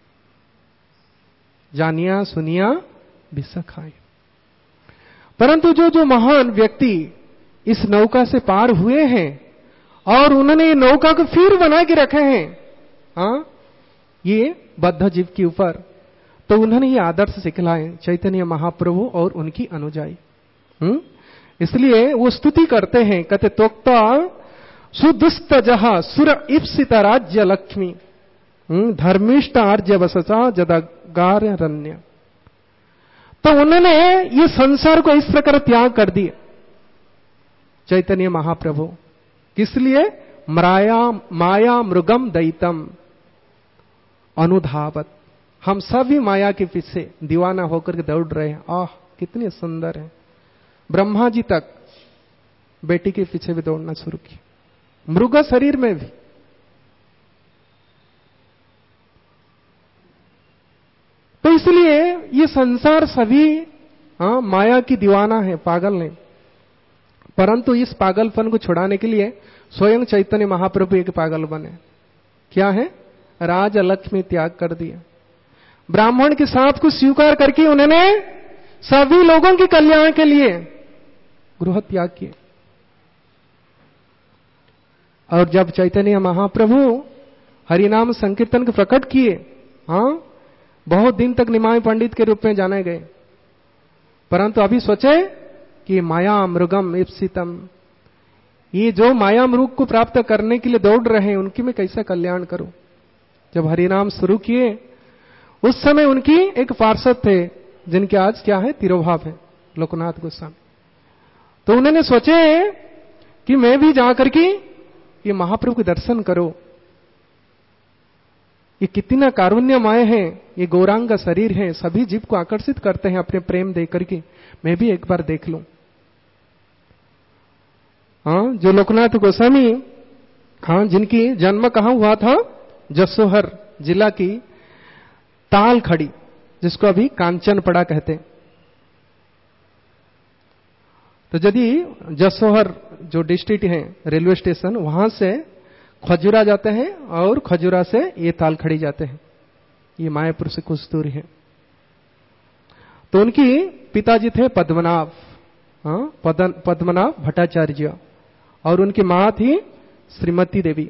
जानिया सुनिया विष खाए। परंतु जो महान व्यक्ति इस नौका से पार हुए हैं और उन्होंने नौका को फिर बना के रखे हैं, ये बद्ध जीव के ऊपर, तो उन्होंने ये आदर्श सिखलाए चैतन्य महाप्रभु और उनकी अनुजाई। इसलिए वो स्तुति करते हैं, कहते तोक्ता सुदुस्त जहा सुर इप्सित राज्य लक्ष्मी धर्मिष्ठ आर्य वसचा जदगारण्य। तो उन्होंने ये संसार को इस प्रकार त्याग कर दिए चैतन्य महाप्रभु। किस लिए? माया मृगम दैतम अनुधावत। हम सभी माया के पीछे दीवाना होकर के दौड़ रहे हैं। आह कितने सुंदर है। ब्रह्मा जी तक बेटी के पीछे भी दौड़ना शुरू किया, मृग शरीर में भी। तो इसलिए ये संसार सभी माया की दीवाना है, पागल है। परंतु इस पागलपन को छुड़ाने के लिए स्वयं चैतन्य महाप्रभु एक पागल बने। क्या है? राज लक्ष्मी त्याग कर दिया। ब्राह्मण के साथ को स्वीकार करके उन्होंने सभी लोगों के कल्याण के लिए गृह त्याग किए। और जब चैतन्य महाप्रभु हरिनाम संकीर्तन को प्रकट किए, बहुत दिन तक निमाय पंडित के रूप में जाने गए, परंतु अभी सोचे कि माया मृगम इप्सितम, ये जो माया मृग को प्राप्त करने के लिए दौड़ रहे हैं, उनकी मैं कैसा कल्याण करूं। जब हरिनाम शुरू किए, उस समय उनकी एक पार्षद थे जिनके आज क्या है? तिरोभाव है, लोकनाथ गोस्वामी। तो उन्होंने सोचे कि मैं भी जाकर के ये महाप्रभु के दर्शन करो, ये कितना कारुण्यमय है, ये गौरांग शरीर है, सभी जीव को आकर्षित करते हैं अपने प्रेम देकर के, मैं भी एक बार देख लूं। हाँ, जो लोकनाथ गोस्वामी, हाँ, जिनकी जन्म कहाँ हुआ था? जसोहर जिला की तालखड़ी, जिसको अभी कांचनपड़ा कहते हैं। तो यदि जसोहर जो डिस्ट्रिक्ट है, रेलवे स्टेशन, वहां से खजुरा जाते हैं और खजुरा से ये तालखड़ी जाते हैं। ये मायापुर से कुछ दूरी है। तो उनकी पिताजी थे पद्मनाभ, हाँ, पद्मनाभ भट्टाचार्य, और उनकी मां थी श्रीमती देवी।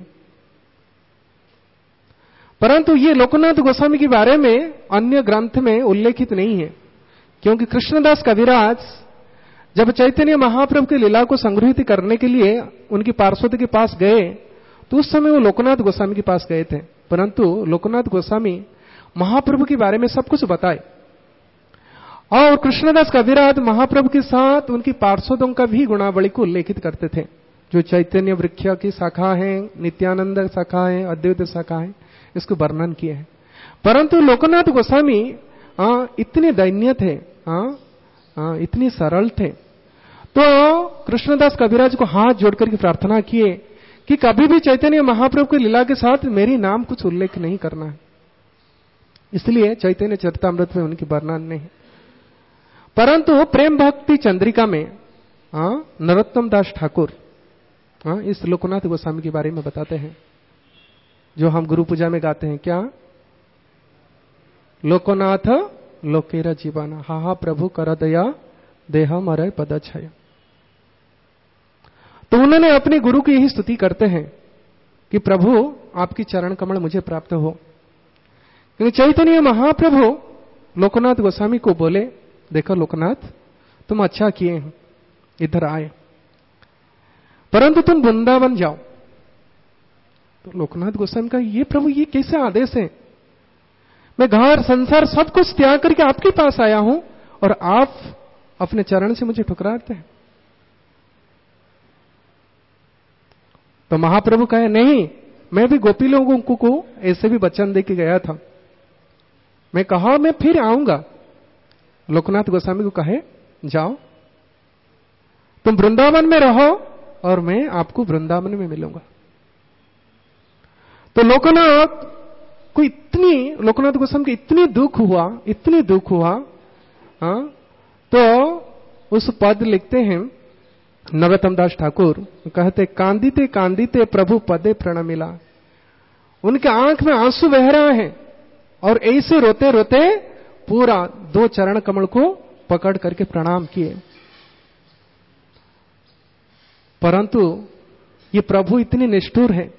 परंतु ये लोकनाथ गोस्वामी के बारे में अन्य ग्रंथ में उल्लेखित नहीं है, क्योंकि कृष्णदास कविराज जब चैतन्य महाप्रभु की लीला को संग्रहित करने के लिए उनकी पार्षद के पास गए, तो उस समय वो लोकनाथ गोस्वामी के पास गए थे। परंतु लोकनाथ गोस्वामी महाप्रभु के बारे में सब कुछ बताए, और कृष्णदास कविराज महाप्रभु के साथ उनकी पार्षदों का भी गुणावली को उल्लेखित करते थे, जो चैतन्य वृक्ष की शाखा है, नित्यानंद शाखा है, अद्वैत शाखा है, इसको वर्णन किए हैं। परंतु लोकनाथ गोस्वामी इतने दैन्य थे, इतनी सरल थे, तो कृष्णदास कविराज को हाथ जोड़कर के प्रार्थना किए कि कभी भी चैतन्य महाप्रभु की लीला के साथ मेरी नाम कुछ उल्लेख नहीं करना है। इसलिए चैतन्य चरितामृत में उनकी वर्णन नहीं। परंतु प्रेम भक्ति चंद्रिका में नरोत्तम दास ठाकुर इस लोकनाथ गोस्वामी के बारे में बताते हैं, जो हम गुरु पूजा में गाते हैं। क्या? लोकनाथ लोकेरा जीवाना, हा हा प्रभु कर दया देह मरय पदछय। तो उन्होंने अपने गुरु की यही स्तुति करते हैं कि प्रभु आपकी चरण कमल मुझे प्राप्त हो। क्योंकि चैतन्य महाप्रभु लोकनाथ गोस्वामी को बोले, देखो लोकनाथ, तुम अच्छा किए हैं, इधर आए, परंतु तुम वृंदावन जाओ। तो लोकनाथ गोस्वामी का, ये प्रभु ये कैसे आदेश है? मैं घर संसार सब कुछ त्याग करके आपके पास आया हूं और आप अपने चरण से मुझे ठुकराते हैं। तो महाप्रभु कहे, नहीं, मैं भी गोपी लोगों को ऐसे भी वचन दे के गया था, मैं कहा मैं फिर आऊंगा। लोकनाथ गोस्वामी को कहे, जाओ तुम वृंदावन में रहो और मैं आपको वृंदावन में मिलूंगा। तो लोकनाथ गोस्वामी को इतनी दुख हुआ, तो उस पद लिखते हैं नरोत्तम दास ठाकुर, कहते, कांदिते कांदिते प्रभु पदे प्रणमिला। उनके आंख में आंसू बह रहा है और ऐसे रोते रोते पूरा 2 चरण कमल को पकड़ करके प्रणाम किए। परंतु ये प्रभु इतने निष्ठुर है,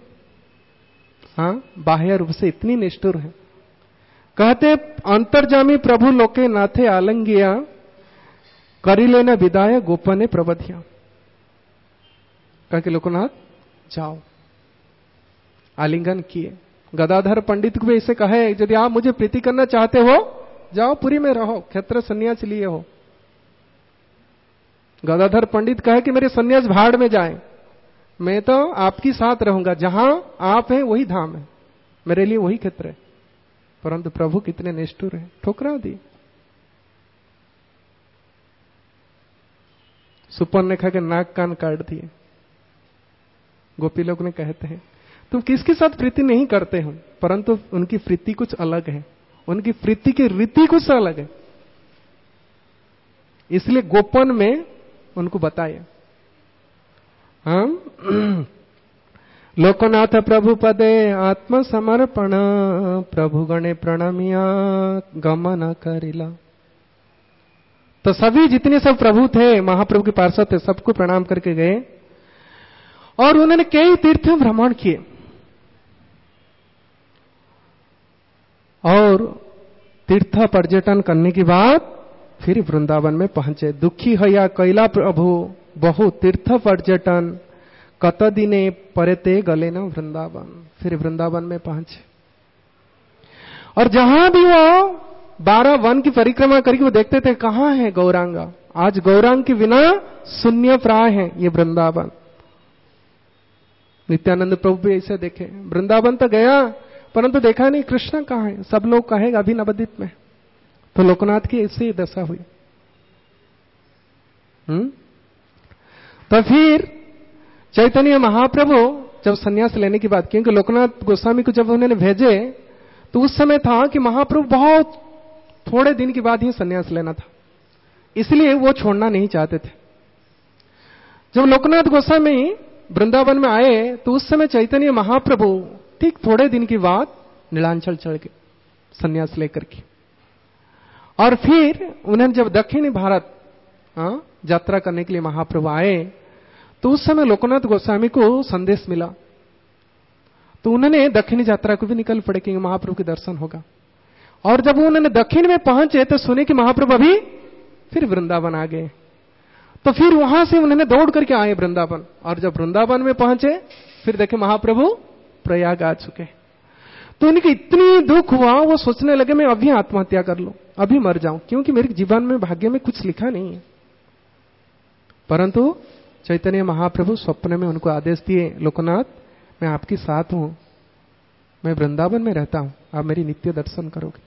बाह्य रूप से इतनी निष्ठुर है। कहते, अंतर्जामी प्रभु लोके नाथे आलंगिया, करी लेना विदाय गोपने प्रबधिया। कह के लोकनाथ जाओ, आलिंगन किए। गदाधर पंडित को भी ऐसे कहे, यदि आप मुझे प्रीति करना चाहते हो, जाओ पुरी में रहो, क्षेत्र संन्यास लिए हो। गदाधर पंडित कहे कि मेरे संन्यास भाड़ में जाए, मैं तो आपकी साथ रहूंगा, जहां आप हैं वही धाम है, मेरे लिए वही क्षेत्र है। परंतु प्रभु कितने निष्ठुर हैं, ठुकरा दी। सुपर्णरेखा के नाक कान काट दिए। गोपी लोग ने कहते हैं, तुम किसके साथ प्रीति नहीं करते हो, परंतु उनकी प्रीति कुछ अलग है, उनकी प्रीति की रीति कुछ अलग है, इसलिए गोपन में उनको बताए। लोकनाथ प्रभु पदे आत्म समर्पण, प्रभु गणे प्रणमिया गमन करिला। तो सभी जितने सब प्रभु थे, महाप्रभु के पार्षद थे, सबको प्रणाम करके गए और उन्होंने कई तीर्थ भ्रमण किए और तीर्थ पर्यटन करने के बाद फिर वृंदावन में पहुंचे। दुखी हया कैला प्रभु बहु तीर्थ पर्यटन, कत दिने परते गले न वृंदावन। फिर वृंदावन में पहुंचे और जहां भी वो 12 वन की परिक्रमा करके वो देखते थे, कहां है गौरांगा। आज गौरांग के बिना शून्य प्राय है ये वृंदावन। नित्यानंद प्रभु भी ऐसे देखे, वृंदावन तो गया परंतु देखा नहीं कृष्ण कहां है। सब लोग कहेगा अभी नवद्वीप में। तो लोकनाथ की ऐसी दशा हुई। तो फिर चैतन्य महाप्रभु जब सन्यास लेने की बात, क्योंकि लोकनाथ गोस्वामी को जब उन्होंने भेजे तो उस समय था कि महाप्रभु बहुत थोड़े दिन के बाद ही सन्यास लेना था, इसलिए वो छोड़ना नहीं चाहते थे। जब लोकनाथ गोस्वामी वृंदावन में आए तो उस समय चैतन्य महाप्रभु ठीक थोड़े दिन के बाद नीलांचल चढ़ गए सन्यास लेकर के। और फिर उन्होंने जब दक्षिणी भारत यात्रा करने के लिए महाप्रभु आए तो उस समय लोकनाथ गोस्वामी को संदेश मिला, तो उन्होंने दक्षिणी यात्रा को भी निकल पड़े कि महाप्रभु के दर्शन होगा। और जब उन्होंने दक्षिण में पहुंचे तो सुने कि महाप्रभु अभी फिर वृंदावन आ गए, तो फिर वहां से उन्होंने दौड़ करके आए वृंदावन। और जब वृंदावन में पहुंचे फिर देखे महाप्रभु प्रयाग आ चुके। तो उनकी इतनी दुख हुआ, वो सोचने लगे मैं अभी आत्महत्या कर लूं, अभी मर जाऊं, क्योंकि मेरे जीवन में भाग्य में कुछ लिखा नहीं है। परंतु चैतन्य महाप्रभु स्वप्न में उनको आदेश दिए, लोकनाथ मैं आपके साथ हूं, मैं वृंदावन में रहता हूं, आप मेरी नित्य दर्शन करोगे।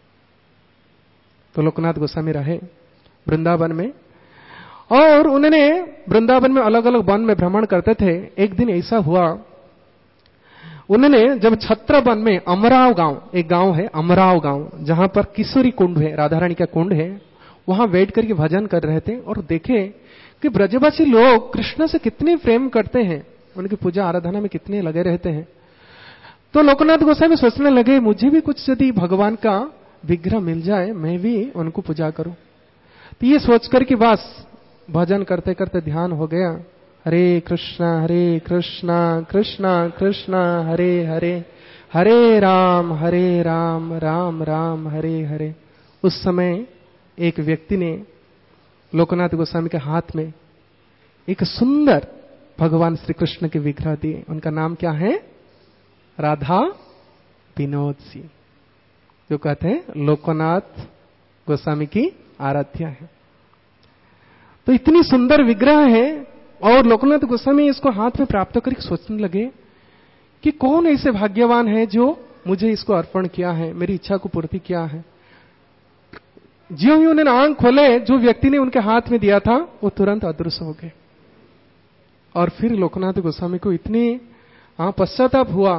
तो लोकनाथ गोस्वामी रहे वृंदावन में, और उन्होंने वृंदावन में अलग अलग वन में भ्रमण करते थे। एक दिन ऐसा हुआ, उन्होंने जब छत्र वन में अमराव गांव, एक गांव है अमराव गांव, जहां पर किशोरी कुंड है, राधा रानी का कुंड है, वहां बैठ करके भजन कर रहे थे और देखे कि ब्रजवासी लोग कृष्ण से कितने प्रेम करते हैं, उनकी पूजा आराधना में कितने लगे रहते हैं। तो लोकनाथ गोस्वामी सोचने लगे मुझे भी कुछ यदि भगवान का विग्रह मिल जाए, मैं भी उनको पूजा करूं। तो ये सोचकर कि बस भजन करते करते ध्यान हो गया, हरे कृष्णा कृष्णा कृष्णा हरे हरे, हरे राम राम राम हरे हरे। उस समय एक व्यक्ति ने लोकनाथ गोस्वामी के हाथ में एक सुंदर भगवान श्री कृष्ण के विग्रह दिए। उनका नाम क्या है? राधा विनोद जी, जो कहते हैं लोकनाथ गोस्वामी की आराध्या है। तो इतनी सुंदर विग्रह है, और लोकनाथ गोस्वामी इसको हाथ में प्राप्त करके सोचने लगे कि कौन ऐसे भाग्यवान है जो मुझे इसको अर्पण किया है, मेरी इच्छा को पूर्ति किया है। ज्यों ही उन्होंने आंख खोले, जो व्यक्ति ने उनके हाथ में दिया था वो तुरंत अदृश्य हो गए। और फिर लोकनाथ गोस्वामी को इतनी पश्चाताप हुआ,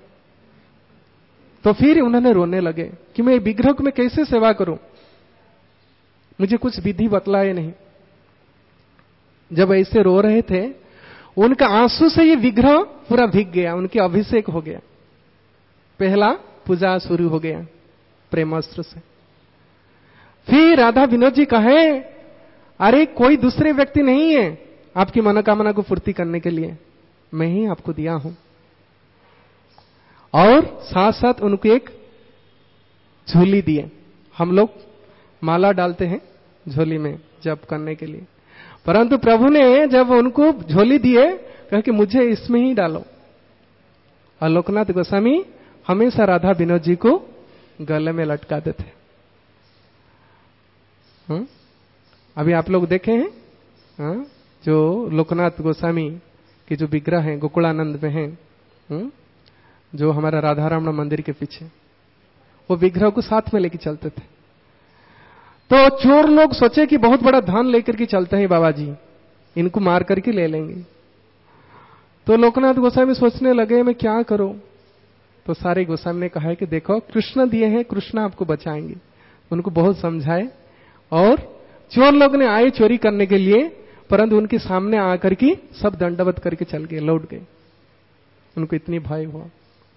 तो फिर उन्होंने रोने लगे कि मैं विग्रह को मैं कैसे सेवा करूं, मुझे कुछ विधि बतलाए नहीं। जब ऐसे रो रहे थे, उनका आंसू से ये विग्रह पूरा भीग गया, उनके अभिषेक हो गया, पहला पूजा शुरू हो गया प्रेमास्त्र से। फिर राधा विनोद जी कहे, अरे कोई दूसरे व्यक्ति नहीं है आपकी मनोकामना को पूर्ति करने के लिए, मैं ही आपको दिया हूं। और साथ साथ उनको एक झोली दिए। हम लोग माला डालते हैं झोली में जप करने के लिए, परंतु प्रभु ने जब उनको झोली दिए, कहा कि मुझे इसमें ही डालो। और लोकनाथ गोस्वामी हमेशा राधा विनोद जी को गले में लटका देते। अभी आप लोग देखे हैं जो लोकनाथ गोस्वामी के जो विग्रह हैं गोकुलानंद में हैं, जो हमारा राधा रमण मंदिर के पीछे, वो विग्रह को साथ में लेके चलते थे। तो चोर लोग सोचे कि बहुत बड़ा धन लेकर के चलते हैं बाबा जी, इनको मार करके ले लेंगे। तो लोकनाथ गोस्वामी सोचने लगे मैं क्या करूं। तो सारे गोस्वामी ने कहा है कि देखो कृष्ण दिए हैं, कृष्ण आपको बचाएंगे। उनको बहुत समझाए, और चोर लोग ने आए चोरी करने के लिए, परंतु उनके सामने आकर के सब दंडवत करके चल गए, लौट गए। उनको इतनी भय हुआ।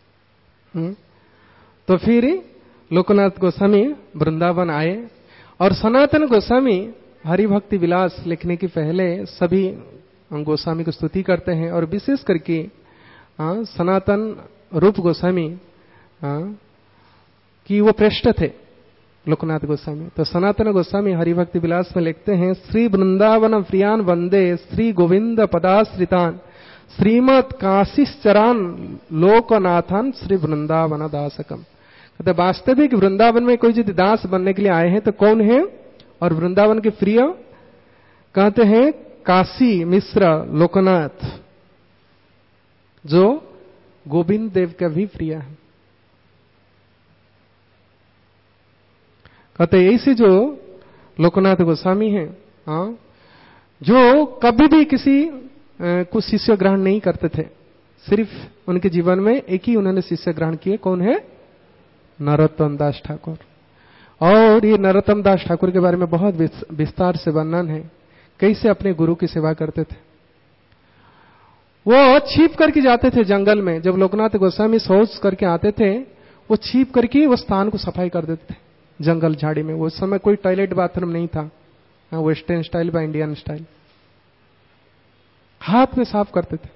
तो फिर लोकनाथ गोस्वामी वृंदावन आए, और सनातन गोस्वामी हरिभक्ति विलास लिखने के पहले सभी गोस्वामी को स्तुति करते हैं, और विशेष करके सनातन रूप गोस्वामी कि वो श्रेष्ठ थे लोकनाथ गोस्वामी। तो सनातन गोस्वामी हरिभक्ति विलास में लिखते हैं, श्री वृंदावन प्रियान वंदे श्री गोविंद पदाश्रितान श्रीमद काशीश्चरान लोकनाथन श्री वृंदावन दासकम। कहते वास्तविक वृंदावन में कोई यदि दास बनने के लिए आए हैं तो कौन है? और वृंदावन के प्रिय कहते हैं काशी मिश्र लोकनाथ, जो गोविंद देव का भी प्रिय है। कहते ऐसे जो लोकनाथ गोस्वामी हैं, जो कभी भी किसी कुछ शिष्य ग्रहण नहीं करते थे। सिर्फ उनके जीवन में एक ही उन्होंने शिष्य ग्रहण किए, कौन है? नरोत्तम दास ठाकुर। और ये नरोत्तम दास ठाकुर के बारे में बहुत विस्तार से वर्णन है, कैसे अपने गुरु की सेवा करते थे। वो छिप करके जाते थे जंगल में। जब लोकनाथ गोस्वामी शौच करके आते थे, वो छिप करके वो स्थान को सफाई कर देते थे जंगल झाड़ी में। उस समय कोई टॉयलेट बाथरूम नहीं था, वेस्टर्न स्टाइल व इंडियन स्टाइल। हाथ में साफ करते थे।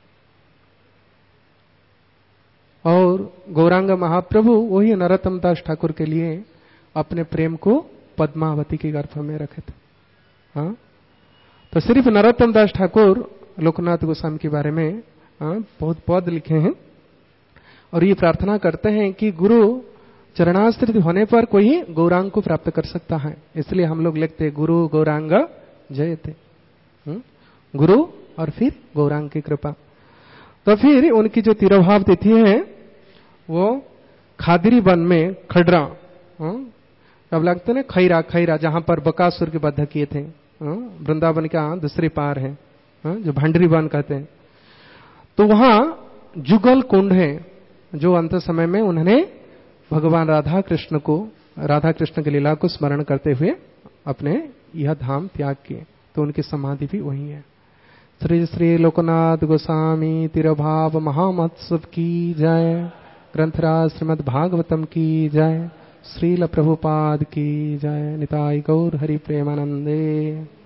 और गौरांग महाप्रभु वही नरोत्तम दास ठाकुर के लिए अपने प्रेम को पद्मावती के गर्भ में रखे थे। हाँ, तो सिर्फ नरोत्तम दास ठाकुर लोकनाथ गोस्वामी के बारे में बहुत पद लिखे हैं। और ये प्रार्थना करते हैं कि गुरु चरणाश्रित होने पर कोई गौरांग को प्राप्त कर सकता है। इसलिए हम लोग लिखते गुरु गौरांग जयते। गुरु और फिर गौरांग की कृपा। तो फिर उनकी जो तिरोभाव तिथि है वो खादिरी वन में खडरा, अब लगता है ना खैरा, खैरा जहां पर बकासुर के बद्ध किए थे, वृंदावन का दूसरी पार है, जो भांडरी वन कहते हैं। तो वहां जुगल कुंड है, जो अंत समय में उन्होंने भगवान राधा कृष्ण की लीला को स्मरण करते हुए अपने यह धाम त्याग किए। तो उनकी समाधि भी वही है। श्री श्री लोकनाथ गोस्वामी तिरुभाव महामहोत्सव की जय। ग्रंथराज श्रीमद् भागवतम की जय। श्रील प्रभुपाद की जय। निताई गौर हरि प्रेमानंदे।